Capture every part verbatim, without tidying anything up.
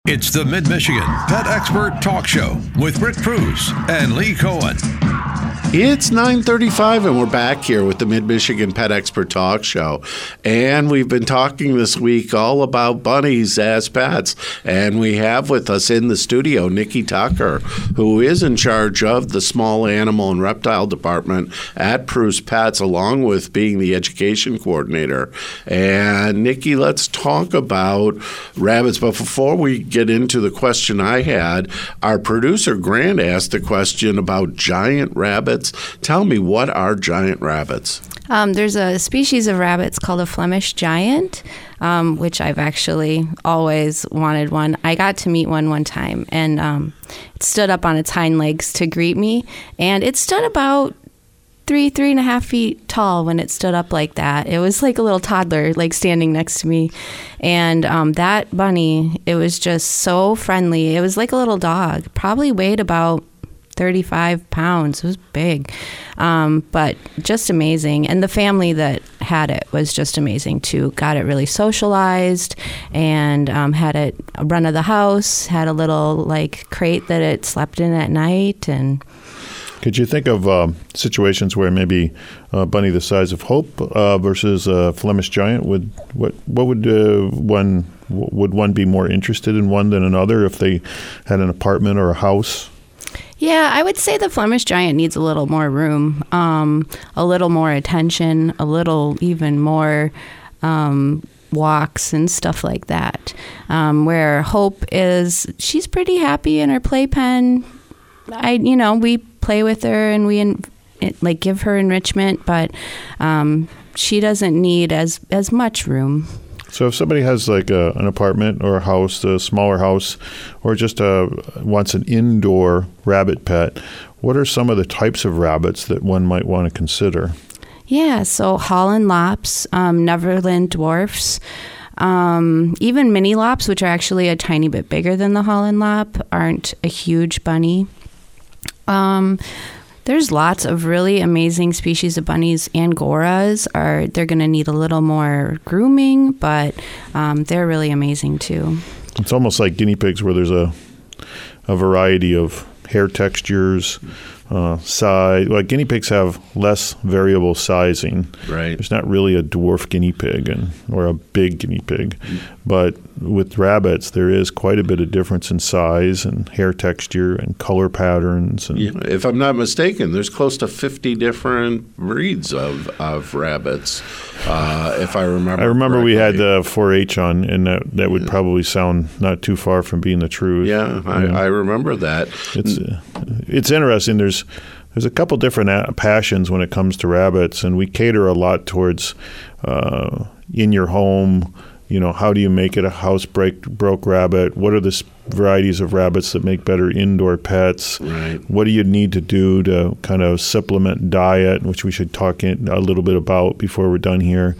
It's the Mid-Michigan Pet Expert Talk Show with Rick Cruz and Lee Cohen. It's nine thirty-five and we're back here with the Mid-Michigan Pet Expert Talk Show. And we've been talking this week all about bunnies as pets. And we have with us in the studio Nikki Tucker, who is in charge of the small animal and reptile department at Preuss Pets, along with being the education coordinator. And Nikki, let's talk about rabbits. But before we get into the question I had, our producer Grant asked a question about giant rabbits. Tell me, what are giant rabbits? Um, there's a species of rabbits called a Flemish giant, um, which I've actually always wanted one. I got to meet one one time, and um, it stood up on its hind legs to greet me, and it stood about three, three and a half feet tall when it stood up like that. It was like a little toddler, like standing next to me. And um, that bunny, it was just so friendly. It was like a little dog, probably weighed about thirty-five pounds. It was big, um, but just amazing. And the family that had it was just amazing too. Got it really socialized and um, had it run of the house, had a little like crate that it slept in at night. And could you think of um, situations where maybe a bunny the size of Hope uh, versus a Flemish giant would what what would uh, one would one be more interested in one than another if they had an apartment or a house? Yeah, I would say the Flemish giant needs a little more room, um, a little more attention, a little even more um, walks and stuff like that. Um, where Hope is, she's pretty happy in her playpen. I, you know, we play with her and we in, it, like give her enrichment, but um, she doesn't need as as much room. So if somebody has like a, an apartment or a house, a smaller house, or just a, wants an indoor rabbit pet, what are some of the types of rabbits that one might want to consider? Yeah, so Holland Lops, um, Neverland Dwarfs, um, even Mini Lops, which are actually a tiny bit bigger than the Holland Lop, aren't a huge bunny. Um, There's lots of really amazing species of bunnies. Angoras are, they're going to need a little more grooming, but um, they're really amazing too. It's almost like guinea pigs where there's a a variety of hair textures, uh, size. Like guinea pigs have less variable sizing. Right. There's not really a dwarf guinea pig and or a big guinea pig. Mm-hmm. But with rabbits, there is quite a bit of difference in size and hair texture and color patterns. And yeah, if I'm not mistaken, there's close to fifty different breeds of, of rabbits, uh, if I remember I remember correctly. we had the four H on, and that, that would probably sound not too far from being the truth. Yeah, I, yeah. I remember that. It's uh, it's interesting. There's there's a couple different a- passions when it comes to rabbits, and we cater a lot towards uh, in your home. You know, how do you make it a house break, broke rabbit? What are the s- varieties of rabbits that make better indoor pets? Right. What do you need to do to kind of supplement diet, which we should talk in a little bit about before we're done here.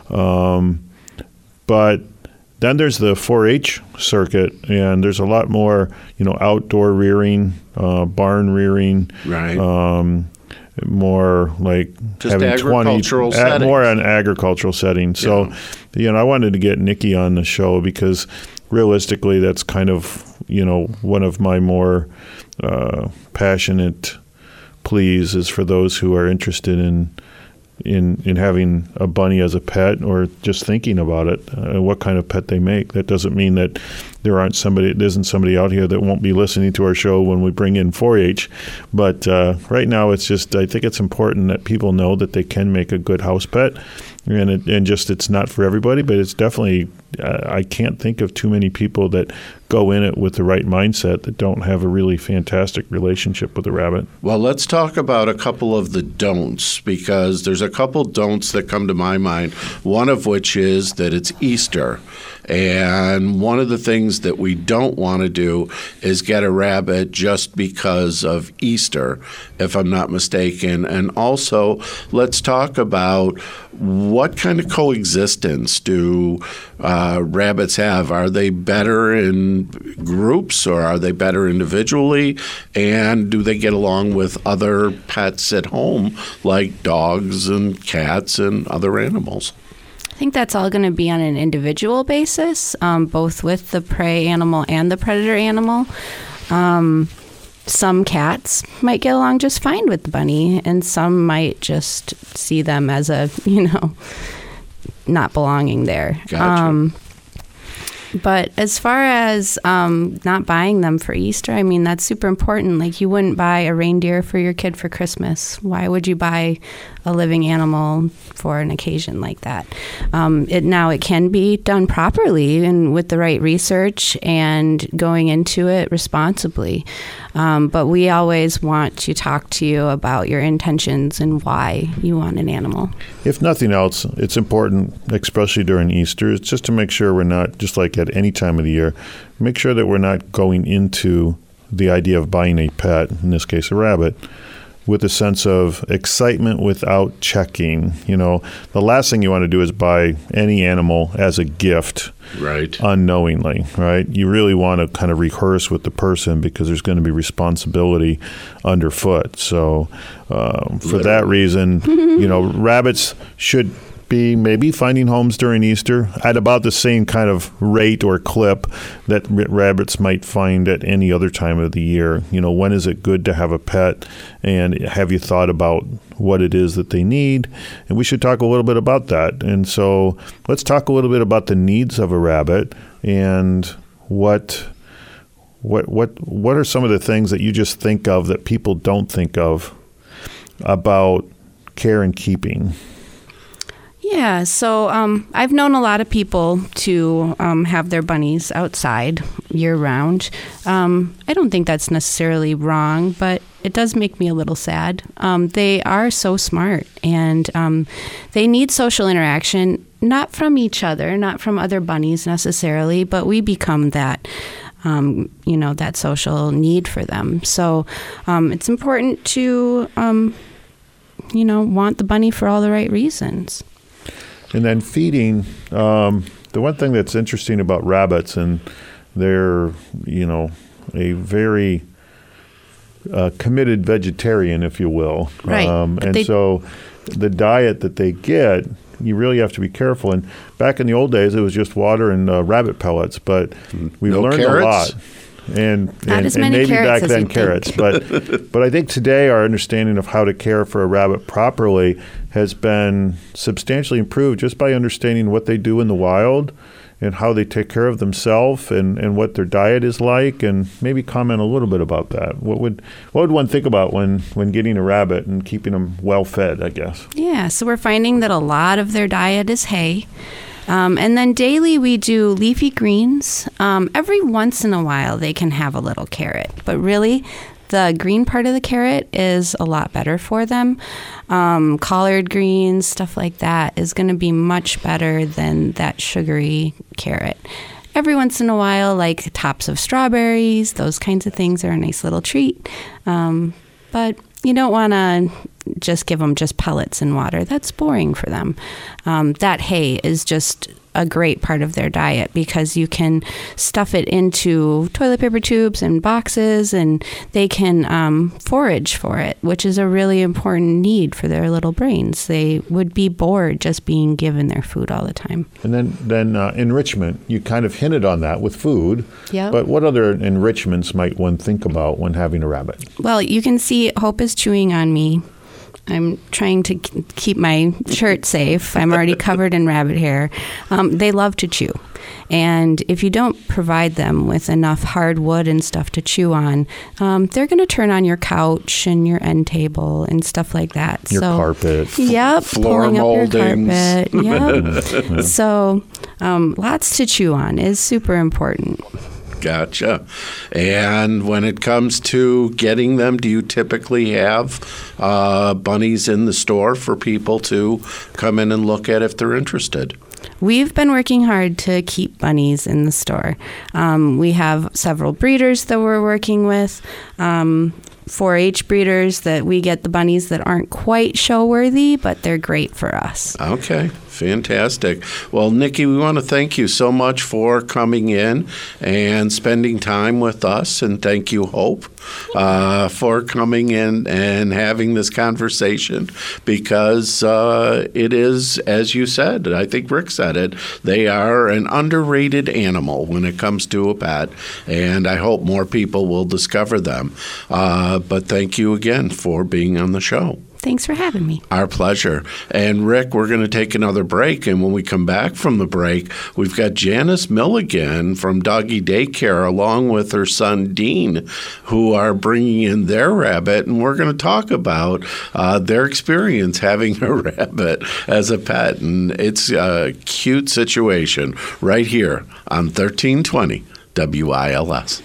Um, but then there's the four H circuit, and there's a lot more, you know, outdoor rearing, uh, barn rearing. Right. Um, more like Just having agricultural twenty, settings. more an agricultural setting. So, Yeah. you know, I wanted to get Nikki on the show because realistically, that's kind of, you know, one of my more uh, passionate pleas is for those who are interested in in in having a bunny as a pet or just thinking about it, uh, what kind of pet they make. That doesn't mean that there aren't somebody, there isn't somebody out here that won't be listening to our show when we bring in four H. But uh, right now, it's just, I think it's important that people know that they can make a good house pet. And it, and just it's not for everybody, but it's definitely, uh, I can't think of too many people that go in it with the right mindset that don't have a really fantastic relationship with a rabbit. Well, let's talk about a couple of the don'ts, because there's a couple don'ts that come to my mind, one of which is that it's Easter. And one of the things that we don't want to do is get a rabbit just because of Easter, if I'm not mistaken. And also, let's talk about what kind of coexistence do uh, rabbits have? Are they better in groups or are they better individually? And do they get along with other pets at home, like dogs and cats and other animals? I think that's all going to be on an individual basis, um, both with the prey animal and the predator animal. Um, some cats might get along just fine with the bunny, and some might just see them as a, you know, not belonging there. Gotcha. Um, But as far as um, not buying them for Easter, I mean, that's super important. Like, you wouldn't buy a reindeer for your kid for Christmas. Why would you buy a living animal for an occasion like that? Um, it now it can be done properly and with the right research and going into it responsibly. Um, but we always want to talk to you about your intentions and why you want an animal. If nothing else, it's important, especially during Easter, it's just to make sure we're not, just like at any time of the year, make sure that we're not going into the idea of buying a pet, in this case a rabbit, with a sense of excitement without checking. You know, the last thing you want to do is buy any animal as a gift, Right. unknowingly, right? You really want to kind of rehearse with the person because there's going to be responsibility underfoot. So um, for Literally. that reason, you know, rabbits should be maybe finding homes during Easter at about the same kind of rate or clip that r- rabbits might find at any other time of the year. You know, when is it good to have a pet, and have you thought about what it is that they need? And we should talk a little bit about that. And so let's talk a little bit about the needs of a rabbit and what what what what are some of the things that you just think of that people don't think of about care and keeping. Yeah, so um, I've known a lot of people to um, have their bunnies outside year-round. Um, I don't think that's necessarily wrong, but it does make me a little sad. Um, they are so smart, and um, they need social interaction, not from each other, not from other bunnies necessarily, but we become that. Um, you know, that social need for them. So um, it's important to, um, you know, want the bunny for all the right reasons. And then feeding, um, the one thing that's interesting about rabbits, and they're, you know, a very uh, committed vegetarian, if you will. Right. Um, and they- so the diet that they get, you really have to be careful. And back in the old days, it was just water and uh, rabbit pellets, but we've No learned carrots? a lot. And, Not and, as and many maybe carrots back as then you'd carrots, think. but but I think today our understanding of how to care for a rabbit properly has been substantially improved just by understanding what they do in the wild and how they take care of themselves and, and what their diet is like, and maybe comment a little bit about that. What would what would one think about when, when getting a rabbit and keeping them well fed, I guess? Yeah, so we're finding that a lot of their diet is hay. Um, and then daily we do leafy greens. Um, every once in a while they can have a little carrot, but really the green part of the carrot is a lot better for them. Um, collard greens, stuff like that is going to be much better than that sugary carrot. Every once in a while, like tops of strawberries, those kinds of things are a nice little treat. Um, but you don't want to just give them just pellets and water. That's boring for them. Um, that hay is just a great part of their diet because you can stuff it into toilet paper tubes and boxes, and they can um, forage for it, which is a really important need for their little brains. They would be bored just being given their food all the time. And then, then uh, enrichment, you kind of hinted on that with food. Yep. But what other enrichments might one think about when having a rabbit? Well, you can see Hope is chewing on me. I'm trying to k- keep my shirt safe. I'm already covered in rabbit hair. Um, they love to chew. And if you don't provide them with enough hardwood and stuff to chew on, um, they're going to turn on your couch and your end table and stuff like that. Your so, carpet. Yep, Floor pulling moldings. up your carpet. Yep. So um, lots to chew on is super important. Gotcha. And when it comes to getting them, do you typically have uh, bunnies in the store for people to come in and look at if they're interested? We've been working hard to keep bunnies in the store. Um, we have several breeders that we're working with, um, four H breeders that we get the bunnies that aren't quite show worthy, but they're great for us. Okay. Fantastic. Well, Nikki, we want to thank you so much for coming in and spending time with us, and thank you, Hope, uh, for coming in and having this conversation, because uh, it is, as you said, I think Rick said it, they are an underrated animal when it comes to a pet, and I hope more people will discover them. Uh, but thank you again for being on the show. Thanks for having me. Our pleasure. And Rick, we're going to take another break. And when we come back from the break, we've got Janice Milligan from Doggy Daycare along with her son Dean, who are bringing in their rabbit. And we're going to talk about uh, their experience having a rabbit as a pet. And it's a cute situation right here on thirteen twenty W I L S.